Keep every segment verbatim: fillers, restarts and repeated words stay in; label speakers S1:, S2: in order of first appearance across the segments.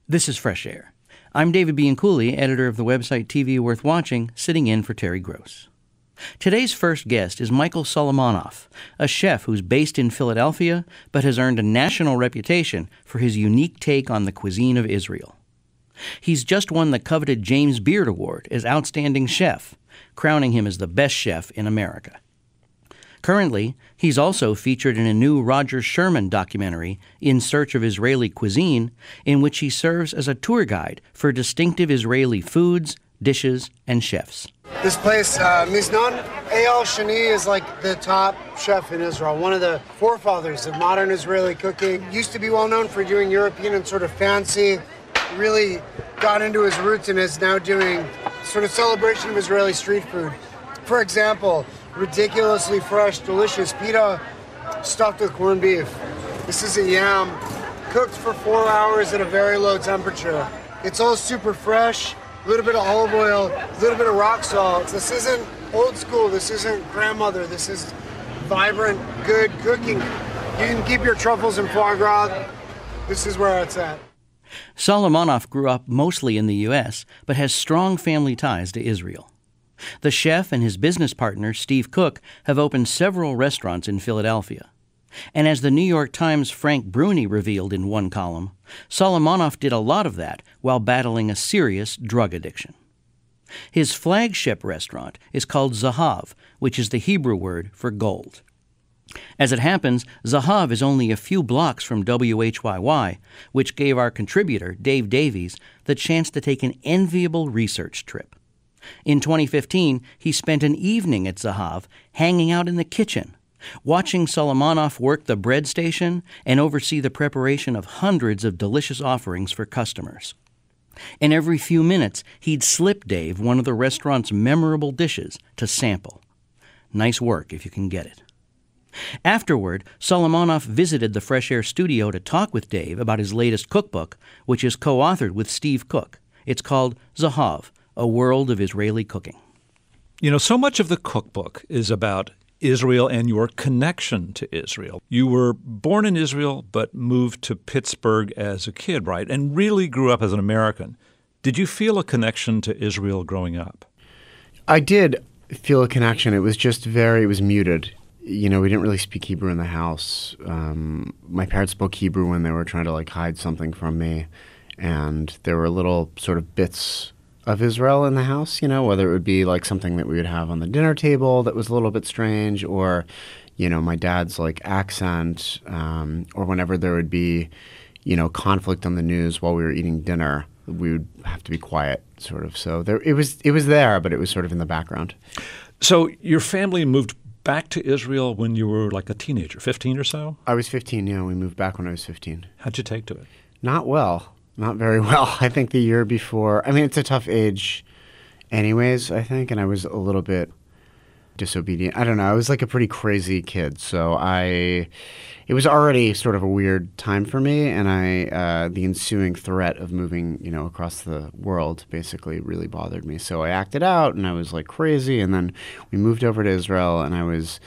S1: This is Fresh Air. I'm David Bianculli, editor of the website T V Worth Watching, sitting in for Terry Gross. Today's first guest is Michael Solomonoff, a chef who's based in Philadelphia but has earned a national reputation for his unique take on the cuisine of Israel. He's just won the coveted James Beard Award as Outstanding Chef, crowning him as the best chef in America. Currently, he's also featured in a new Roger Sherman documentary, In Search of Israeli Cuisine, in which he serves as a tour guide for distinctive Israeli foods, dishes, and chefs.
S2: This place, uh, Miznon Eyal Shani, is like the top chef in Israel, one of the forefathers of modern Israeli cooking. Used to be well known for doing European and sort of fancy, really got into his roots and is now doing sort of celebration of Israeli street food. For example, ridiculously fresh, delicious pita stuffed with corned beef. This is a yam cooked for four hours at a very low temperature. It's all super fresh, a little bit of olive oil, a little bit of rock salt. This isn't old school, this isn't grandmother, this is vibrant, good cooking. You can keep your truffles and foie gras. This is where it's at.
S1: Solomonoff grew up mostly in the U S, but has strong family ties to Israel. The chef and his business partner, Steve Cook, have opened several restaurants in Philadelphia. And as the New York Times' Frank Bruni revealed in one column, Solomonoff did a lot of that while battling a serious drug addiction. His flagship restaurant is called Zahav, which is the Hebrew word for gold. As it happens, Zahav is only a few blocks from W H Y Y, which gave our contributor, Dave Davies, the chance to take an enviable research trip. In twenty fifteen, he spent an evening at Zahav hanging out in the kitchen, watching Solomonoff work the bread station and oversee the preparation of hundreds of delicious offerings for customers. And every few minutes, he'd slip Dave one of the restaurant's memorable dishes to sample. Nice work if you can get it. Afterward, Solomonoff visited the Fresh Air studio to talk with Dave about his latest cookbook, which is co-authored with Steve Cook. It's called Zahav, A World of Israeli Cooking.
S3: You know, so much of the cookbook is about Israel and your connection to Israel. You were born in Israel but moved to Pittsburgh as a kid, right? And really grew up as an American. Did you feel a connection to Israel growing up?
S4: I did feel a connection. It was just very, it was muted. You know, we didn't really speak Hebrew in the house. Um, my parents spoke Hebrew when they were trying to like hide something from me. And there were little sort of bits of Israel in the house, you know, whether it would be like something that we would have on the dinner table that was a little bit strange, or, you know, my dad's like accent, um, or whenever there would be, you know, conflict on the news while we were eating dinner, we would have to be quiet, sort of. So there, it was, it was there, but it was sort of in the background.
S3: So your family moved back to Israel when you were like a teenager, fifteen or so?
S4: I was fifteen, yeah. We moved back when I was fifteen.
S3: How'd you take to it?
S4: Not well. Not very well. I think the year before, I mean, it's a tough age anyways, I think, and I was a little bit disobedient. I don't know. I was like a pretty crazy kid, so I, it was already sort of a weird time for me, and I, uh, the ensuing threat of moving, you know, across the world basically really bothered me. So I acted out, and I was like crazy, and then we moved over to Israel, and I was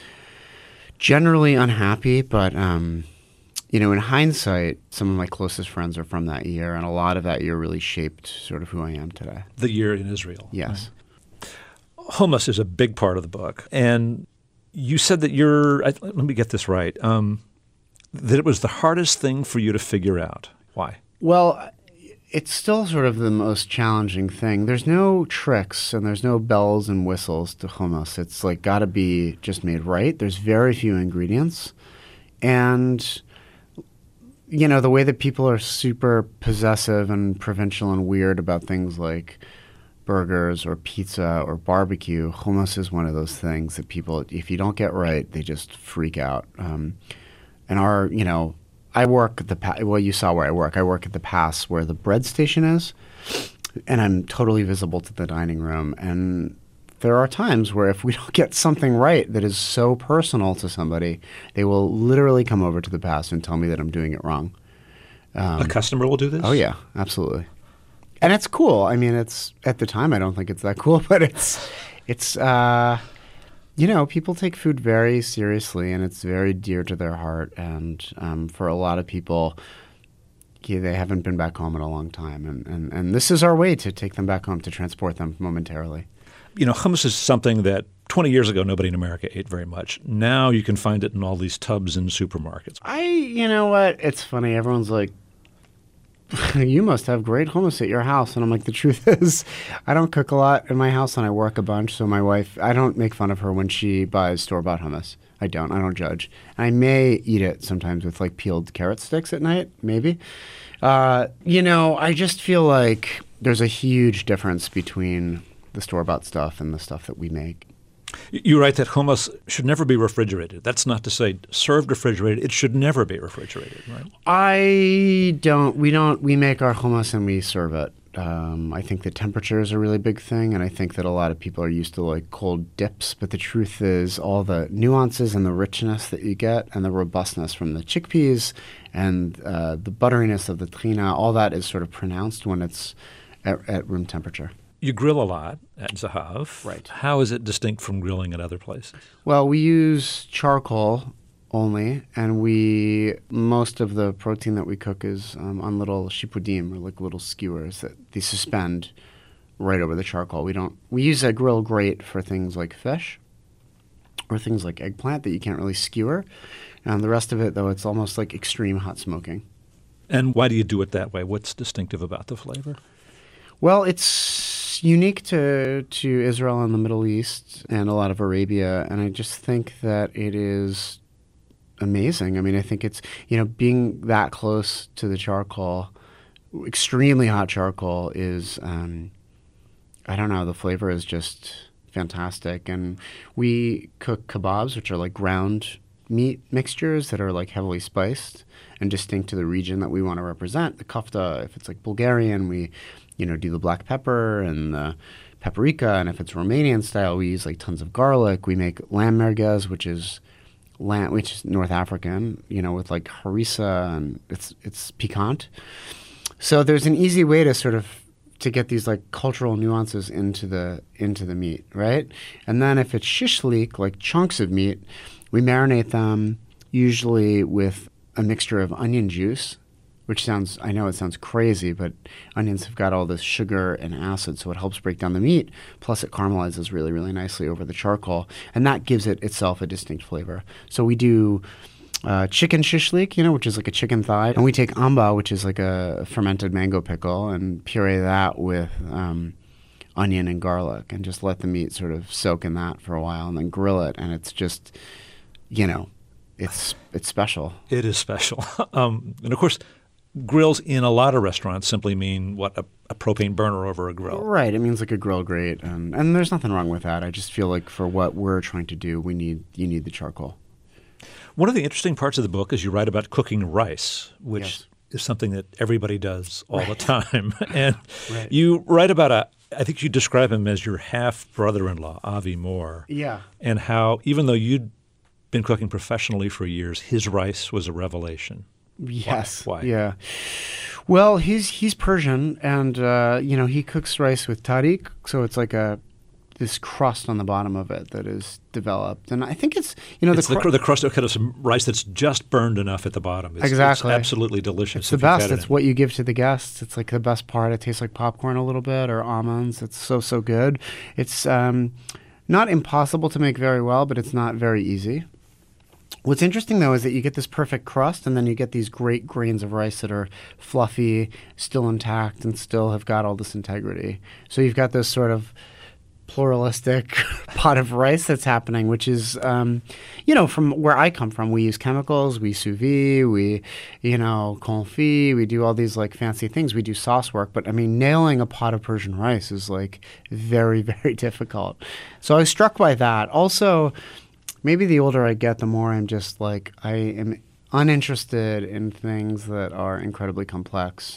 S4: generally unhappy, but, um, you know, in hindsight, some of my closest friends are from that year, and a lot of that year really shaped sort of who I am today.
S3: The year in Israel.
S4: Yes.
S3: Right. Hummus is a big part of the book. And you said that you're, I, let me get this right, um, that it was the hardest thing for you to figure out. Why?
S4: Well, it's still sort of the most challenging thing. There's no tricks and there's no bells and whistles to hummus. It's like got to be just made right. There's very few ingredients. And you know, the way that people are super possessive and provincial and weird about things like burgers or pizza or barbecue, hummus is one of those things that people, if you don't get right, they just freak out. Um, and our, you know, I work at the, pa- well, you saw where I work. I work at the Pass where the bread station is, and I'm totally visible to the dining room. And there are times where if we don't get something right that is so personal to somebody, they will literally come over to the Pass and tell me that I'm doing it wrong.
S3: Um, a customer will do this?
S4: Oh, yeah, absolutely. And it's cool. I mean, it's at the time, I don't think it's that cool, but it's, it's uh, you know, people take food very seriously, and it's very dear to their heart. And um, for a lot of people, yeah, they haven't been back home in a long time. And, and, and this is our way to take them back home, to transport them momentarily.
S3: You know, hummus is something that twenty years ago nobody in America ate very much. Now you can find it in all these tubs in supermarkets.
S4: I, you know what? It's funny. Everyone's like, you must have great hummus at your house. And I'm like, the truth is, I don't cook a lot in my house and I work a bunch. So my wife, I don't make fun of her when she buys store-bought hummus. I don't. I don't judge. I may eat it sometimes with like peeled carrot sticks at night, maybe. Uh, you know, I just feel like there's a huge difference between the store-bought stuff and the stuff that we make.
S3: You write that hummus should never be refrigerated. That's not to say served refrigerated. It should never be refrigerated, right?
S4: I don't. We don't. We make our hummus and we serve it. Um, I think the temperature is a really big thing, and I think that a lot of people are used to like cold dips. But the truth is, all the nuances and the richness that you get, and the robustness from the chickpeas, and uh, the butteriness of the trina, all that is sort of pronounced when it's at, at room temperature.
S3: You grill a lot at Zahav.
S4: Right.
S3: How is it distinct from grilling at other places?
S4: Well, we use charcoal only, and we most of the protein that we cook is um, on little shipudim, or like little skewers that they suspend right over the charcoal. We don't. We use a grill grate for things like fish or things like eggplant that you can't really skewer. And the rest of it, though, it's almost like extreme hot smoking.
S3: And why do you do it that way? What's distinctive about the flavor?
S4: Well, it's unique to to Israel and the Middle East and a lot of Arabia, and I just think that it is amazing. I mean, I think it's, you know, being that close to the charcoal, extremely hot charcoal is, um, I don't know, the flavor is just fantastic. And we cook kebabs, which are like ground meat mixtures that are like heavily spiced and distinct to the region that we want to represent. The kofta, if it's like Bulgarian, we, you know, do the black pepper and the paprika. And if it's Romanian style, we use like tons of garlic. We make lamb merguez, which is lamb, which is North African, you know, with like harissa, and it's it's piquant. So there's an easy way to sort of to get these like cultural nuances into the into the meat, right? And then if it's shishlik, like chunks of meat, we marinate them usually with a mixture of onion juice, which sounds, I know it sounds crazy, but onions have got all this sugar and acid, so it helps break down the meat. Plus it caramelizes really, really nicely over the charcoal, and that gives it itself a distinct flavor. So we do uh, chicken shishlik, you know, which is like a chicken thigh, and we take amba, which is like a fermented mango pickle, and puree that with um, onion and garlic, and just let the meat sort of soak in that for a while, and then grill it, and it's just, you know, it's it's special.
S3: It is special. um, and of course, grills in a lot of restaurants simply mean, what, a, a propane burner over a grill.
S4: Right. It means like a grill grate, and, and there's nothing wrong with that. I just feel like for what we're trying to do, we need you need the charcoal.
S3: One of the interesting parts of the book is you write about cooking rice, which
S4: Yes.
S3: is something that everybody does all the time. And
S4: Right.
S3: you write about a, I think you describe him as your half brother-in-law, Avi Moore.
S4: Yeah.
S3: And how, even though you'd been cooking professionally for years, his rice was a revelation.
S4: Yes.
S3: Why?
S4: Yeah. Well, he's he's Persian, and uh, you know, he cooks rice with tariq, so it's like a this crust on the bottom of it that is developed, and I think it's you know
S3: It's
S4: the
S3: the,
S4: cr-
S3: cr- the crust of kind of some rice that's just burned enough at the bottom. It's,
S4: Exactly.
S3: It's absolutely delicious.
S4: It's the
S3: if you've
S4: best.
S3: had it
S4: It's
S3: in-
S4: what you give to the guests. It's like the best part. It tastes like popcorn a little bit, or almonds. It's so so good. It's um, not impossible to make very well, but it's not very easy. What's interesting, though, is that you get this perfect crust, and then you get these great grains of rice that are fluffy, still intact, and still have got all this integrity. So you've got this sort of pluralistic pot of rice that's happening, which is, um, you know, from where I come from, we use chemicals, we sous vide, we, you know, confit, we do all these like fancy things. We do sauce work, but I mean, nailing a pot of Persian rice is like very, very difficult. So I was struck by that. Also, maybe the older I get, the more I'm just like, I am uninterested in things that are incredibly complex.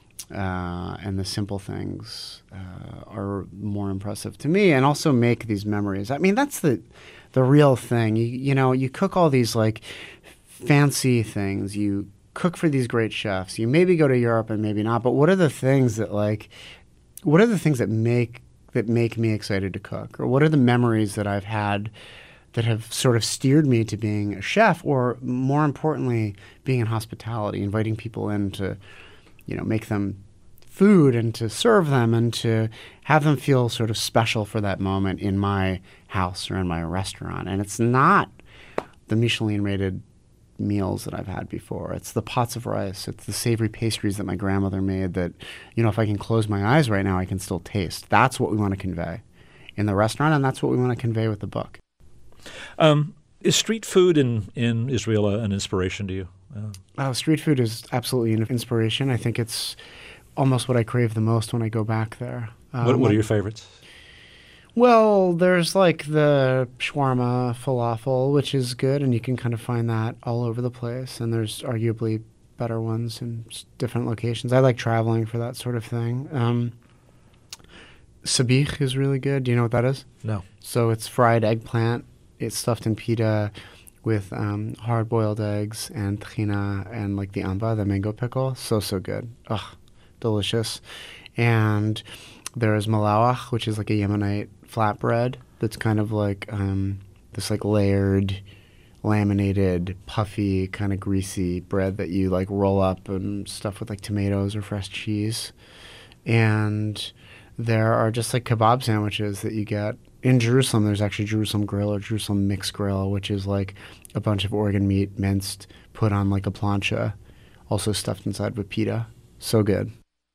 S4: Uh, and the simple things uh, are more impressive to me, and also make these memories. I mean, that's the the real thing. You, you know, you cook all these like fancy things. You cook for these great chefs. You maybe go to Europe and maybe not. But what are the things that like? What are the things that make that make me excited to cook? Or what are the memories that I've had that have sort of steered me to being a chef, or more importantly, being in hospitality, inviting people in to you know, make them food and to serve them and to have them feel sort of special for that moment in my house or in my restaurant. And it's not the Michelin-rated meals that I've had before. It's the pots of rice. It's the savory pastries that my grandmother made that, you know, if I can close my eyes right now, I can still taste. That's what we want to convey in the restaurant, and that's what we want to convey with the book.
S3: Um, is street food in, in Israel an inspiration to you? Uh,
S4: oh, street food is absolutely an inspiration. I think it's almost what I crave the most when I go back there. Um,
S3: what, what are your favorites?
S4: Well, there's like the shawarma falafel, which is good, and you can kind of find that all over the place. And there's arguably better ones in different locations. I like traveling for that sort of thing. Um, sabich is really good. Do you know what that is?
S3: No.
S4: So it's fried eggplant. It's stuffed in pita with um, hard-boiled eggs and tahina and like the amba, the mango pickle. So, so good. Ugh, delicious. And there's malawach, which is like a Yemenite flatbread that's kind of like um, this like layered, laminated, puffy, kind of greasy bread that you like roll up and stuff with like tomatoes or fresh cheese. And there are just like kebab sandwiches that you get. In Jerusalem, there's actually Jerusalem Grill or Jerusalem Mixed Grill, which is like a bunch of organ meat minced, put on like a plancha, also stuffed inside with pita. So good.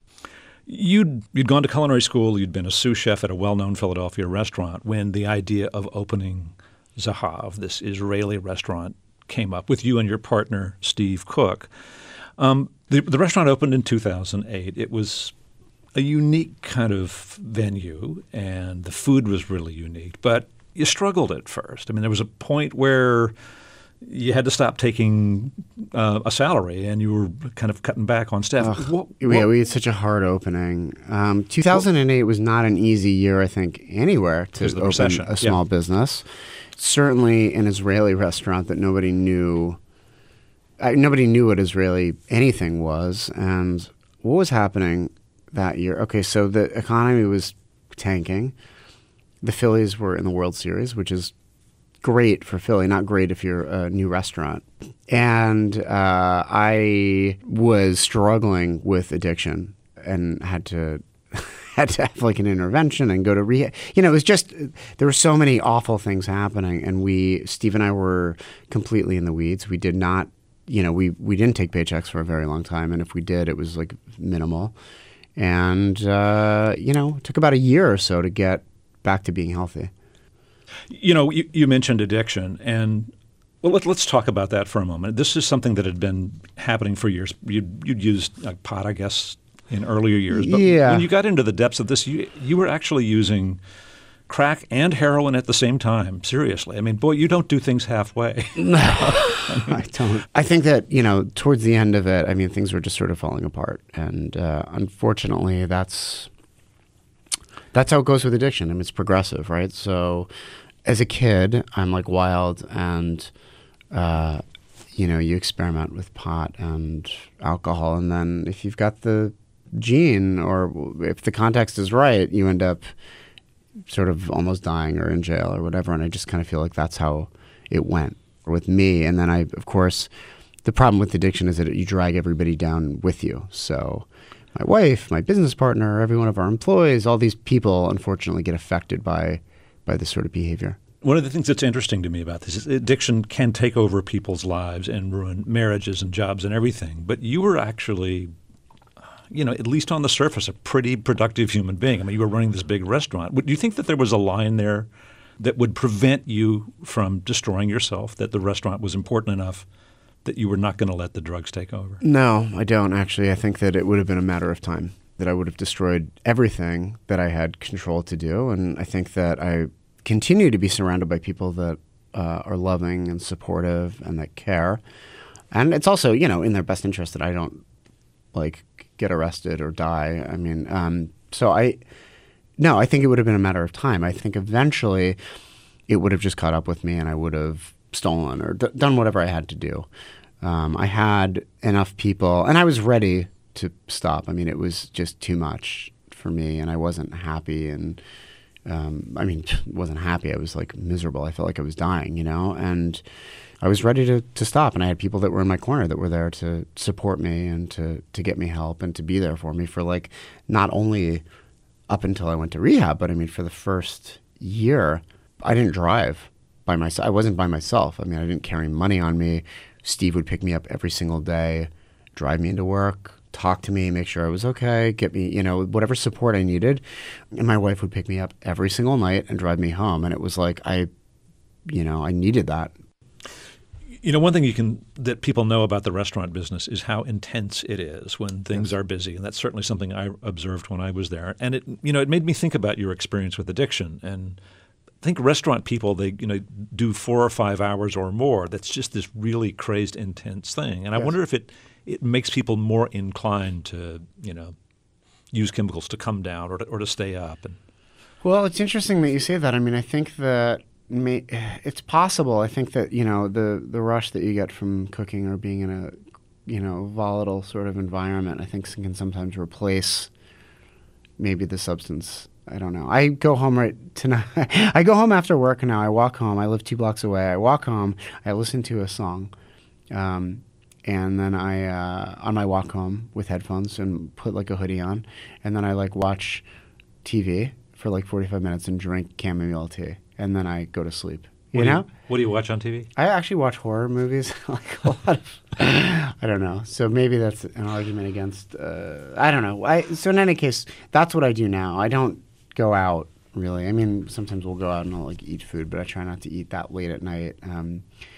S3: You'd, you'd gone to culinary school. You'd been a sous chef at a well-known Philadelphia restaurant when the idea of opening Zahav, this Israeli restaurant, came up with you and your partner, Steve Cook. Um, the, the restaurant opened in two thousand eight. It was a unique kind of venue, and the food was really unique. But you struggled at first. I mean, there was a point where you had to stop taking uh, a salary, and you were kind of cutting back on staff.
S4: Ugh,
S3: what,
S4: yeah,
S3: what,
S4: we had such a hard opening. Um, two thousand eight was not an easy year, I think, anywhere to
S3: the
S4: open
S3: recession.
S4: a small
S3: Yeah.
S4: business. Certainly an Israeli restaurant that nobody knew. Uh, nobody knew what Israeli anything was, and what was happening that year. Okay, so the economy was tanking. The Phillies were in the World Series, which is great for Philly, not great if you're a new restaurant. And uh, I was struggling with addiction and had to had to have like an intervention and go to rehab. You know, it was just, there were so many awful things happening. And we, Steve and I were completely in the weeds. We did not, you know, we, we didn't take paychecks for a very long time. And if we did, it was like minimal. And, uh, you know, it took about a year or so to get back to being healthy.
S3: You know, you, you mentioned addiction, and well, let, let's talk about that for a moment. This is something that had been happening for years. You'd, you'd used like pot, I guess, in earlier years. But
S4: yeah.
S3: when you got into the depths of this, you, you were actually using crack and heroin at the same time. Seriously. I mean, boy, you don't do things halfway.
S4: No, I, mean, I don't. I think that, you know, towards the end of it, I mean, things were just sort of falling apart. And uh, unfortunately, that's that's how it goes with addiction. I mean, it's progressive, right? So as a kid, I'm like wild and, uh, you know, you experiment with pot and alcohol. And then if you've got the gene or if the context is right, you end up sort of almost dying or in jail or whatever. And I just kind of feel like that's how it went with me. And then I, of course, the problem with addiction is that you drag everybody down with you. So my wife, my business partner, every one of our employees, all these people unfortunately get affected by by this sort of behavior.
S3: One of the things that's interesting to me about this is addiction can take over people's lives and ruin marriages and jobs and everything. But you were actually, you know, at least on the surface, a pretty productive human being. I mean, you were running this big restaurant. Do you think that there was a line there that would prevent you from destroying yourself, that the restaurant was important enough that you were not going to let the drugs take over?
S4: No, I don't actually. I think that it would have been a matter of time, that I would have destroyed everything that I had control to do. And I think that I continue to be surrounded by people that uh, are loving and supportive and that care. And it's also, you know, in their best interest that I don't like get arrested or die. I mean, um, so I, no, I think it would have been a matter of time. I think eventually it would have just caught up with me and I would have stolen or d- done whatever I had to do. Um, I had enough people and I was ready to stop. I mean, it was just too much for me and I wasn't happy and um, I mean, wasn't happy. I was like miserable. I felt like I was dying, you know, and I was ready to, to stop, and I had people that were in my corner that were there to support me and to, to get me help and to be there for me for like not only up until I went to rehab, but I mean for the first year, I didn't drive by myself. I wasn't by myself. I mean, I didn't carry money on me. Steve would pick me up every single day, drive me into work, talk to me, make sure I was okay, get me, you know, whatever support I needed. And my wife would pick me up every single night and drive me home. And it was like I, you know, I needed that.
S3: You know, one thing you can that people know about the restaurant business is how intense it is when things
S4: Yes.
S3: are busy, and that's certainly something I observed when I was there. And it, you know, it made me think about your experience with addiction. And I think restaurant people, they, you know, do four or five hours or more. That's just this really crazed, intense thing. And I
S4: Yes.
S3: wonder if it it makes people more inclined to, you know, use chemicals to come down or to, or to stay up. And
S4: Well, it's interesting that you say that. I mean, I think that may, it's possible. I think that, you know, the, the rush that you get from cooking or being in a, you know, volatile sort of environment, I think can sometimes replace maybe the substance. I don't know. I go home right tonight. I go home after work now. I walk home. I live two blocks away. I walk home. I listen to a song. Um, and then I, uh, on my walk home with headphones and put like a hoodie on. And then I like watch T V for like forty-five minutes and drink chamomile tea. And then I go to sleep. You
S3: what do
S4: know?
S3: you, what do you watch on T V?
S4: I actually watch horror movies, like a lot of, I don't know. So maybe that's an argument against, uh, I don't know. I, so in any case, that's what I do now. I don't go out really. I mean, sometimes we'll go out and I'll like eat food, but I try not to eat that late at night. Um,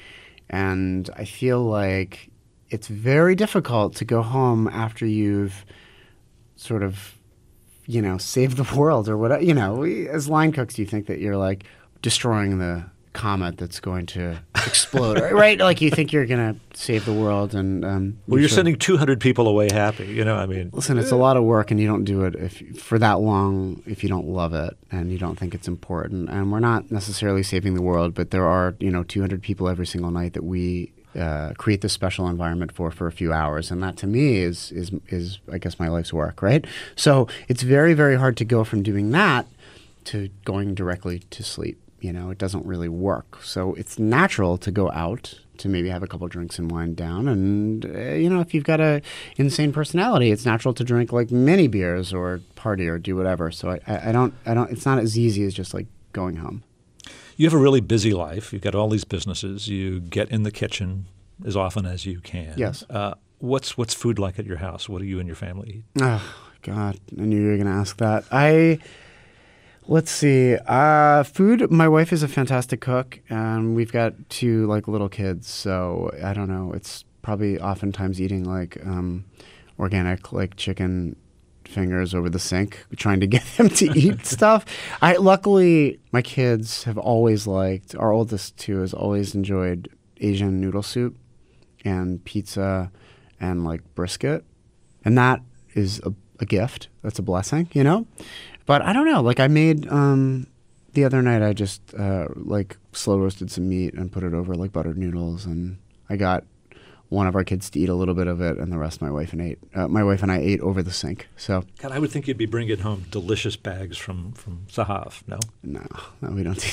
S4: and I feel like it's very difficult to go home after you've sort of, you know, saved the world or whatever. You know, we, as line cooks, you think that you're like destroying the comet that's going to explode, right? Right? Like you think you're going to save the world, and um,
S3: Well, you're
S4: sort of-
S3: sending two hundred people away happy. You know, I mean,
S4: Listen, it's a lot of work, and you don't do it if for that long if you don't love it and you don't think it's important. And we're not necessarily saving the world, but there are, you know, two hundred people every single night that we uh, create this special environment for for a few hours, and that to me is is is I guess my life's work, right? So it's very very hard to go from doing that to going directly to sleep. You know, it doesn't really work. So it's natural to go out to maybe have a couple drinks and wind down. And, uh, you know, if you've got a insane personality, it's natural to drink like many beers or party or do whatever. So I, I, I don't, I don't, it's not as easy as just like going home.
S3: you have a really busy life. You've got all these businesses. You get in the kitchen as often as you can.
S4: Yes.
S3: Uh, what's what's food like at your house? What do you and your family eat?
S4: Oh, God. I knew you were going to ask that. I... Let's see. Uh, food. My wife is a fantastic cook, and we've got two like little kids. So I don't know. It's probably oftentimes eating like um, organic, like chicken fingers over the sink, trying to get them to eat stuff. I luckily my kids have always liked. Our oldest too has always enjoyed Asian noodle soup and pizza and like brisket, and that is a, a gift. That's a blessing, you know. But I don't know. Like I made um, the other night, I just uh, like slow roasted some meat and put it over like buttered noodles, and I got one of our kids to eat a little bit of it, and the rest my wife and ate. Uh, my wife and I ate over the sink. So
S3: God, I would think you'd be bringing home delicious bags from from Sahav. No,
S4: no, no, we don't do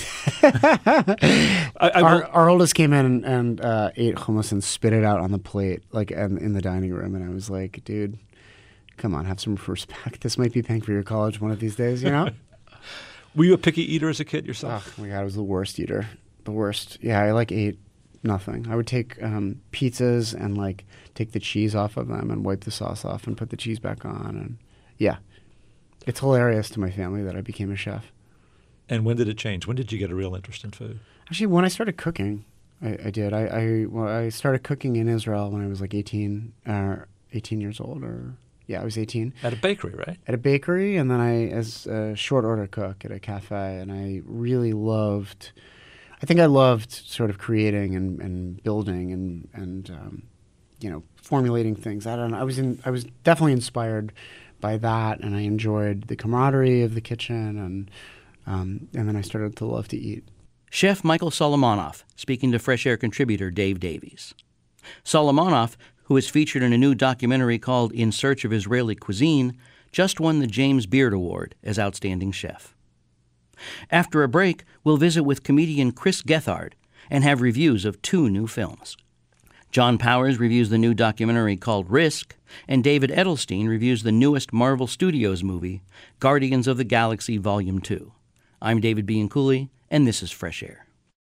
S4: that.
S3: I, I
S4: our,
S3: will-
S4: our oldest came in and, and uh, ate hummus and spit it out on the plate, like and, in the dining room, and I was like, dude. Come on, have some respect. This might be paying for your college one of these days, you know?
S3: Were you a picky eater as a kid yourself?
S4: Oh my God, I was the worst eater. The worst. Yeah, I like ate nothing. I would take um, pizzas and like take the cheese off of them and wipe the sauce off and put the cheese back on. And yeah, it's hilarious to my family that I became a chef.
S3: And when did it change? When did you get a real interest in food?
S4: Actually, when I started cooking, I, I did. I I, well, I started cooking in Israel when I was like eighteen, uh, eighteen years old, or yeah, I was eighteen.
S3: At a bakery, right?
S4: At a bakery, and then I as a short order cook at a cafe, and I really loved. I think I loved sort of creating and, and building and and um, you know formulating things. I don't know. I was in. I was definitely inspired by that, and I enjoyed the camaraderie of the kitchen, and um, and then I started to love to eat.
S1: Chef Michael Solomonoff speaking to Fresh Air contributor Dave Davies. Solomonoff, who is featured in a new documentary called In Search of Israeli Cuisine, just won the James Beard Award as Outstanding Chef. After a break, we'll visit with comedian Chris Gethard, and have reviews of two new films. John Powers reviews the new documentary called Risk, and David Edelstein reviews the newest Marvel Studios movie, Guardians of the Galaxy Volume two. I'm David Bianculli, and this is Fresh Air.